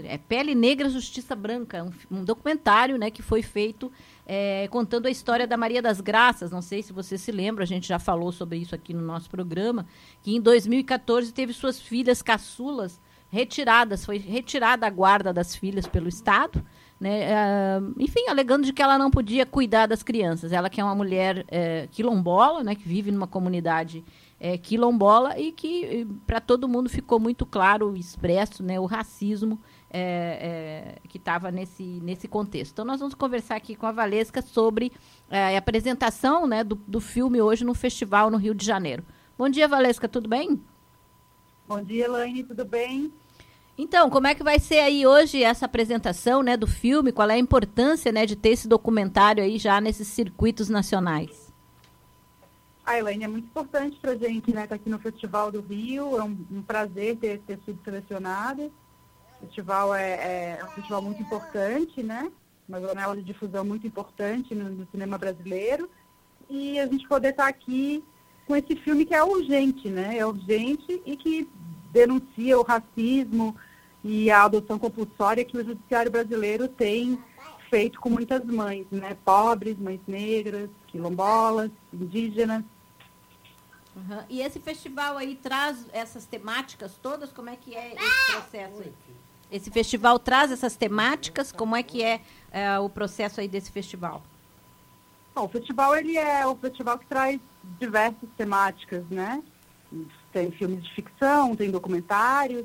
Pele Negra, Justiça Branca, um documentário, né, que foi feito contando a história da Maria das Graças. Não sei se você se lembra, a gente já falou sobre isso aqui no nosso programa, que em 2014 teve suas filhas caçulas retiradas, foi retirada a guarda das filhas pelo Estado, né, enfim, alegando de que ela não podia cuidar das crianças. Ela que é uma mulher quilombola, né, que vive numa comunidade quilombola, e que para todo mundo ficou muito claro, expresso, né, o racismo que estava nesse contexto. Então nós vamos conversar aqui com a Valesca sobre a apresentação, né, do filme hoje no festival no Rio de Janeiro. Bom dia, Valesca, tudo bem? Bom dia, Elaine, tudo bem? Então, como é que vai ser aí hoje essa apresentação, né, do filme? Qual é a importância, né, de ter esse documentário aí já nesses circuitos nacionais? Elaine, é muito importante para a gente, né, estar aqui no Festival do Rio. É um prazer ter sido selecionado. O festival é um festival muito importante, né? Uma janela de difusão muito importante no cinema brasileiro. E a gente poder estar aqui com esse filme que é urgente, né? É urgente e que denuncia o racismo e a adoção compulsória que o judiciário brasileiro tem feito com muitas mães, né? Pobres, mães negras, quilombolas, indígenas. Uhum. E esse festival aí traz essas temáticas todas? Como é que é esse processo aí? Esse festival traz essas temáticas? Como é que é o processo aí desse festival? Bom, o festival ele é o festival que traz diversas temáticas, né? Tem filmes de ficção, tem documentários,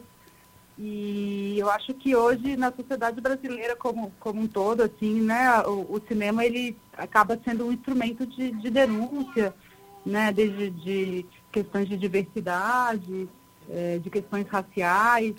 e eu acho que hoje na sociedade brasileira como um todo, assim, né, o cinema ele acaba sendo um instrumento de denúncia, né, desde de questões de diversidade, de questões raciais,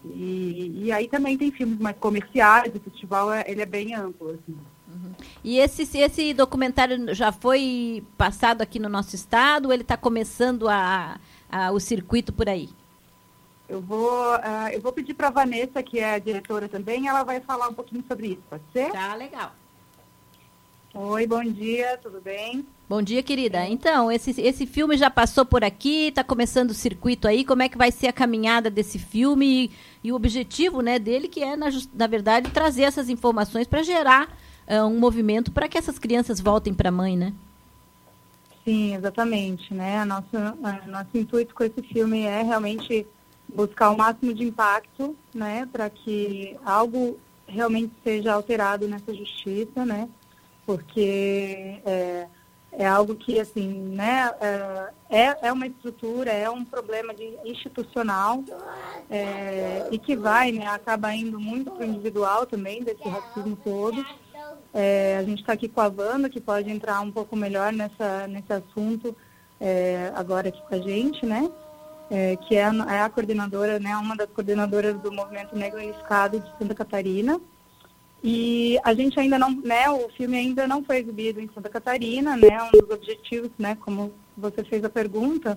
e aí também tem filmes mais comerciais. O festival ele é bem amplo, assim. Uhum. E esse documentário já foi passado aqui no nosso estado, ou ele está começando o circuito por aí? Eu vou pedir para a Vanessa, que é a diretora também, ela vai falar um pouquinho sobre isso, pode ser? Tá, legal. Oi, bom dia, tudo bem? Bom dia, querida. Então, esse filme já passou por aqui, está começando o circuito aí. Como é que vai ser a caminhada desse filme e o objetivo, né, dele, que é, na verdade, trazer essas informações para gerar um movimento para que essas crianças voltem para a mãe, né? Sim, exatamente, né? Nosso intuito com esse filme é realmente buscar o máximo de impacto, né, para que algo realmente seja alterado nessa justiça, né? Porque é algo que, assim, né, é uma estrutura, é um problema institucional, e que vai, né, acaba indo muito para o individual também, desse racismo todo. A gente está aqui com a Wanda, que pode entrar um pouco melhor nesse assunto agora aqui com a gente, né, que é a coordenadora, né, uma das coordenadoras do Movimento Negro Unificado de Santa Catarina. E a gente ainda não, né, o filme ainda não foi exibido em Santa Catarina, né, um dos objetivos, né, como você fez a pergunta,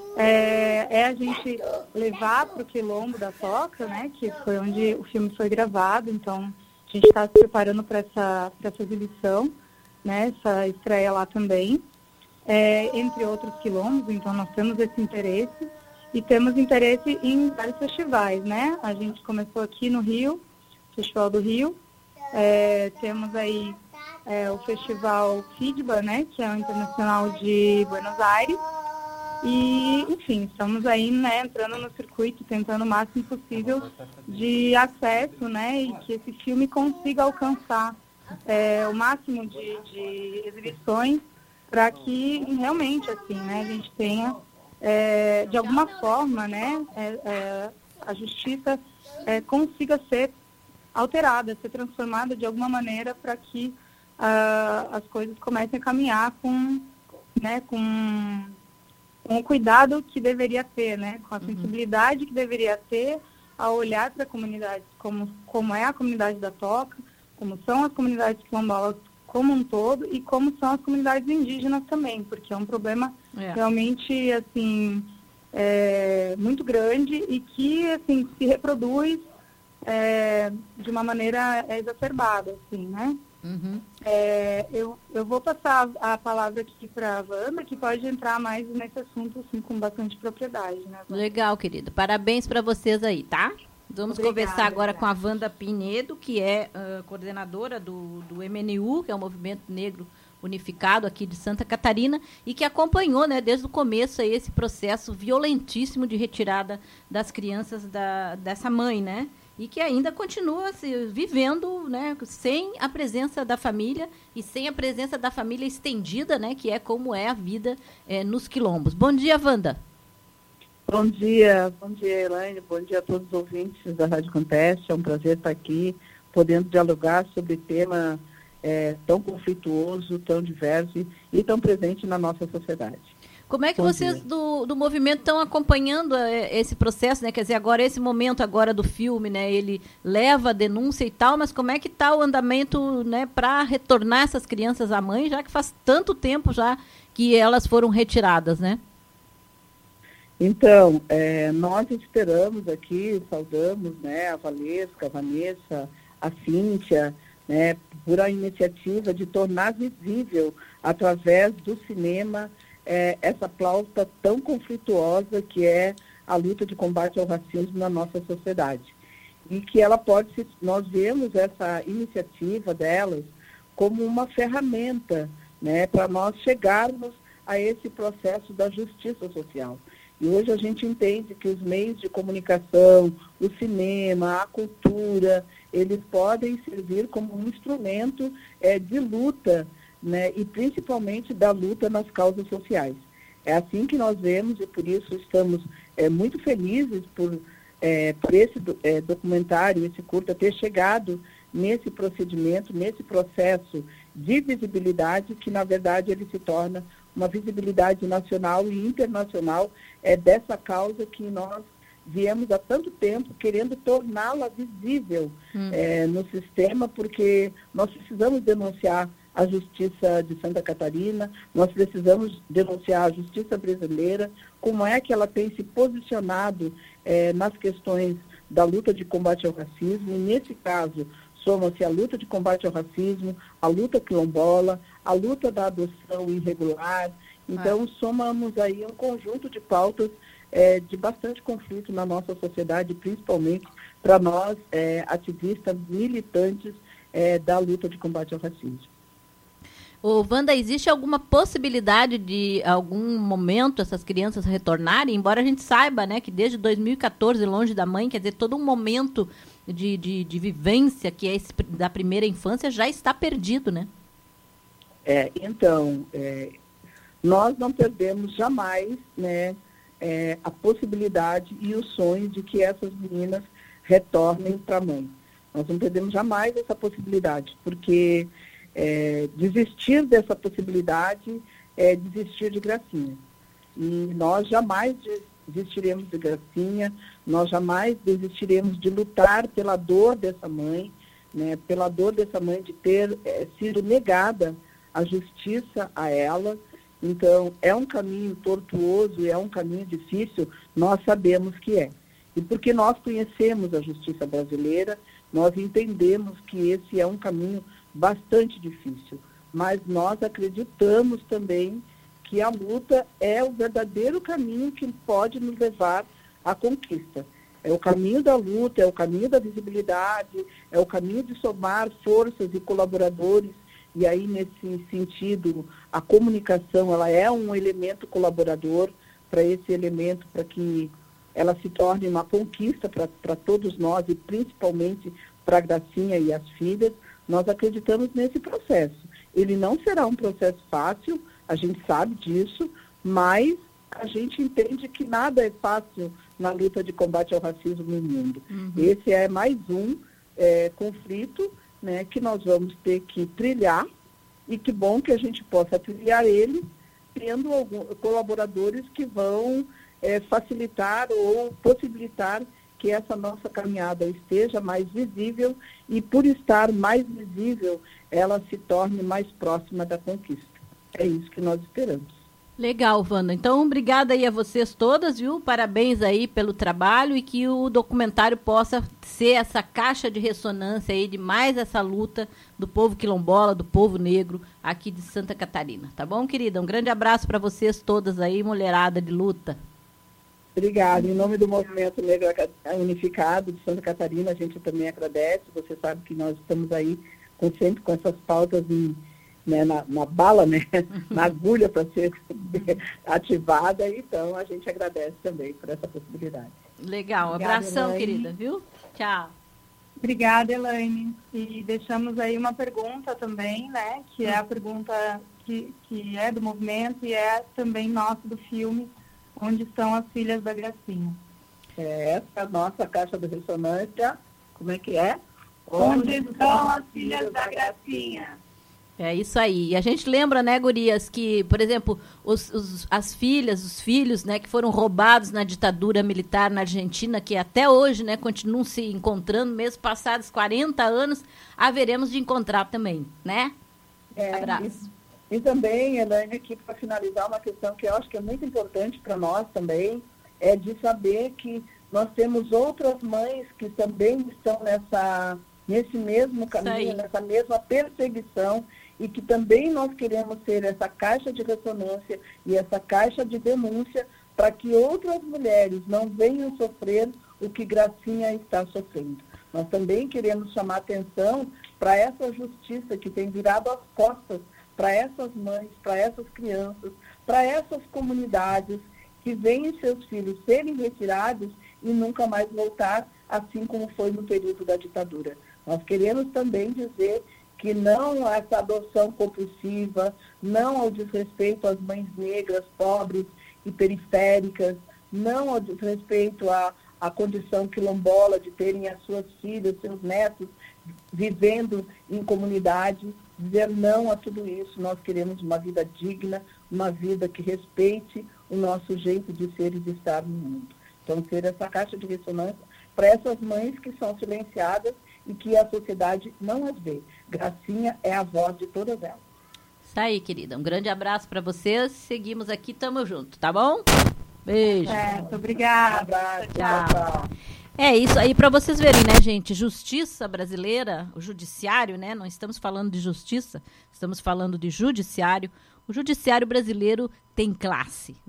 é a gente levar para o Quilombo da Toca, né, que foi onde o filme foi gravado. Então a gente está se preparando para essa exibição, né, essa estreia lá também, entre outros quilombos. Então nós temos esse interesse e temos interesse em vários festivais, né. A gente começou aqui no Rio, Festival do Rio. Temos aí o Festival FIDBA, né, que é o Internacional de Buenos Aires. E, enfim, estamos aí, né, entrando no circuito, tentando o máximo possível de acesso, né, e que esse filme consiga alcançar o máximo de exibições, para que realmente, assim, né, a gente tenha, de alguma forma, né, a justiça consiga ser alterada, ser transformada de alguma maneira, para que as coisas comecem a caminhar com o cuidado que deveria ter, né, com a sensibilidade que deveria ter ao olhar para a comunidade, como é a comunidade da Toca, como são as comunidades quilombolas como um todo e como são as comunidades indígenas também, porque é um problema realmente, assim, muito grande e que, assim, se reproduz de uma maneira exacerbada, assim, né? Uhum. Eu vou passar a palavra aqui para a Wanda, que pode entrar mais nesse assunto, assim, com bastante propriedade, né, Wanda? Legal, querida. Parabéns para vocês aí, tá? Vamos Obrigada, conversar agora obrigada. com a Wanda Pinedo, que é coordenadora do MNU, que é o Movimento Negro Unificado aqui de Santa Catarina, e que acompanhou, né, desde o começo aí, esse processo violentíssimo de retirada das crianças dessa mãe, né? E que ainda continua vivendo, né, sem a presença da família e sem a presença da família estendida, né, que é como é a vida nos quilombos. Bom dia, Wanda. Bom dia, Elaine, bom dia a todos os ouvintes da Rádio Conteste. É um prazer estar aqui, podendo dialogar sobre tema tão conflituoso, tão diverso e tão presente na nossa sociedade. Como é que vocês do movimento estão acompanhando esse processo, né? Quer dizer, agora esse momento agora do filme, né? Ele leva a denúncia e tal, mas como é que está o andamento, né, para retornar essas crianças à mãe, já que faz tanto tempo já que elas foram retiradas, né? Então, nós esperamos aqui, saudamos, né, a Valesca, a Vanessa, a Cíntia, né, por a iniciativa de tornar visível, através do cinema, essa pauta tão conflituosa que é a luta de combate ao racismo na nossa sociedade. E que ela nós vemos essa iniciativa delas como uma ferramenta, né, para nós chegarmos a esse processo da justiça social. E hoje a gente entende que os meios de comunicação, o cinema, a cultura, eles podem servir como um instrumento de luta, né, e principalmente da luta nas causas sociais. É assim que nós vemos e por isso estamos muito felizes por esse documentário, esse curta, ter chegado nesse procedimento, nesse processo de visibilidade, que na verdade ele se torna uma visibilidade nacional e internacional dessa causa que nós viemos há tanto tempo querendo torná-la visível no sistema, porque nós precisamos denunciar a Justiça de Santa Catarina, nós precisamos denunciar a Justiça brasileira, como é que ela tem se posicionado nas questões da luta de combate ao racismo, e nesse caso, soma-se a luta de combate ao racismo, a luta quilombola, a luta da adoção irregular. Então, somamos aí um conjunto de pautas de bastante conflito na nossa sociedade, principalmente para nós, ativistas, militantes da luta de combate ao racismo. Ô, Wanda, existe alguma possibilidade de algum momento essas crianças retornarem? Embora a gente saiba, né, que desde 2014, longe da mãe, quer dizer, todo um momento de vivência que é esse da primeira infância já está perdido, né? Então, nós não perdemos jamais, né, a possibilidade e o sonho de que essas meninas retornem para a mãe. Nós não perdemos jamais essa possibilidade, porque desistir dessa possibilidade é desistir de Gracinha. E nós jamais desistiremos de Gracinha, nós jamais desistiremos de lutar pela dor dessa mãe, né, pela dor dessa mãe de ter sido negada a justiça a ela. Então, é um caminho tortuoso, é um caminho difícil, nós sabemos que é. E porque nós conhecemos a justiça brasileira, nós entendemos que esse é um caminho bastante difícil. Mas nós acreditamos também que a luta é o verdadeiro caminho que pode nos levar à conquista. É o caminho da luta, é o caminho da visibilidade, é o caminho de somar forças e colaboradores. E aí, nesse sentido, a comunicação, ela é um elemento colaborador para esse elemento, para que ela se torne uma conquista para todos nós e principalmente para a Gracinha e as filhas. Nós acreditamos nesse processo. Ele não será um processo fácil, a gente sabe disso, mas a gente entende que nada é fácil na luta de combate ao racismo no mundo. Uhum. Esse é mais um conflito, né, que nós vamos ter que trilhar, e que bom que a gente possa trilhar ele, tendo colaboradores que vão facilitar ou possibilitar que essa nossa caminhada esteja mais visível e, por estar mais visível, ela se torne mais próxima da conquista. É isso que nós esperamos. Legal, Wanda. Então, obrigada aí a vocês todas, viu? Parabéns aí pelo trabalho e que o documentário possa ser essa caixa de ressonância aí de mais essa luta do povo quilombola, do povo negro aqui de Santa Catarina. Tá bom, querida? Um grande abraço para vocês todas aí, mulherada de luta. Obrigada. Em nome do Movimento Negro Unificado de Santa Catarina, a gente também agradece. Você sabe que nós estamos aí sempre com essas pautas na bala, né? Na agulha para ser ativada. Então, a gente agradece também por essa possibilidade. Legal. Obrigada, Abração, Elaine. querida, viu? Tchau. Obrigada, Elaine. E deixamos aí uma pergunta também, né? Que é a pergunta que é do movimento e é também nossa do filme, Onde Estão as Filhas da Gracinha. Essa é a nossa caixa de ressonância. Como é que é? Onde estão as filhas da Gracinha? É isso aí. E a gente lembra, né, gurias, que, por exemplo, as filhas, os filhos, né, que foram roubados na ditadura militar na Argentina, que até hoje, né, continuam se encontrando, mesmo passados 40 anos, haveremos de encontrar também, né? Abraço. E também, Elaine, aqui para finalizar, uma questão que eu acho que é muito importante para nós também, é de saber que nós temos outras mães que também estão nesse mesmo caminho, nessa mesma perseguição, e que também nós queremos ser essa caixa de ressonância e essa caixa de denúncia para que outras mulheres não venham sofrer o que Gracinha está sofrendo. Nós também queremos chamar atenção para essa justiça que tem virado as costas para essas mães, para essas crianças, para essas comunidades que veem seus filhos serem retirados e nunca mais voltar, assim como foi no período da ditadura. Nós queremos também dizer que não a essa adoção compulsiva, não ao desrespeito às mães negras, pobres e periféricas, não ao desrespeito à condição quilombola de terem as suas filhas, seus netos vivendo em comunidade, dizer não a tudo isso. Nós queremos uma vida digna, uma vida que respeite o nosso jeito de ser e de estar no mundo. Então, ser essa caixa de ressonância para essas mães que são silenciadas e que a sociedade não as vê. Gracinha é a voz de todas elas. Isso aí, querida. Um grande abraço para vocês. Seguimos aqui, tamo junto, tá bom? Beijo. Certo, obrigada. Um abraço, tchau. É isso aí, para vocês verem, né, gente? Justiça brasileira, o judiciário, né? Não estamos falando de justiça, estamos falando de judiciário. O judiciário brasileiro tem classe.